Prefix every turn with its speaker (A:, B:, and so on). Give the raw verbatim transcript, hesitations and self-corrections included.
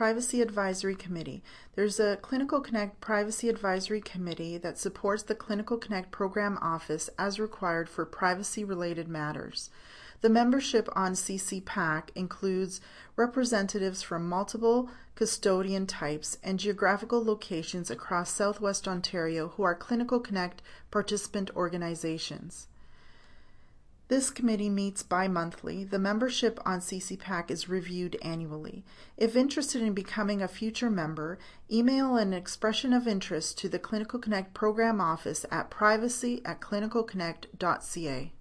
A: Privacy Advisory Committee. There's a Clinical Connect Privacy Advisory Committee that supports the Clinical Connect Program Office as required for privacy-related matters. The membership on C C PAC includes representatives from multiple custodian types and geographical locations across Southwest Ontario who are Clinical Connect participant organizations. This committee meets bi-monthly. The membership on C C PAC is reviewed annually. If interested in becoming a future member, email an expression of interest to the Clinical Connect Program Office at privacy at clinical connect dot c a.